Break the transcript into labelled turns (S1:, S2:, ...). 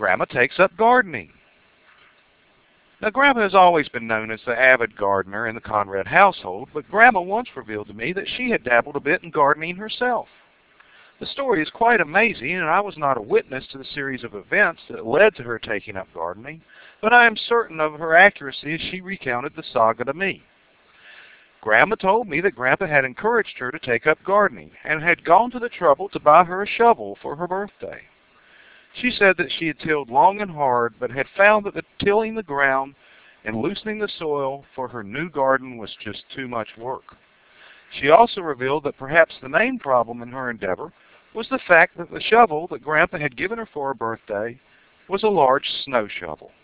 S1: Grandma takes up gardening. Now, Grandma has always been known as the avid gardener in the Conrad household, but Grandma once revealed to me that she had dabbled a bit in gardening herself. The story is quite amazing, and I was not a witness to the series of events that led to her taking up gardening, but I am certain of her accuracy as she recounted the saga to me. Grandma told me that Grandpa had encouraged her to take up gardening, and had gone to the trouble to buy her a shovel for her birthday. She said that she had tilled long and hard, but had found that tilling the ground and loosening the soil for her new garden was just too much work. She also revealed that perhaps the main problem in her endeavor was the fact that the shovel that Grandpa had given her for her birthday was a large snow shovel.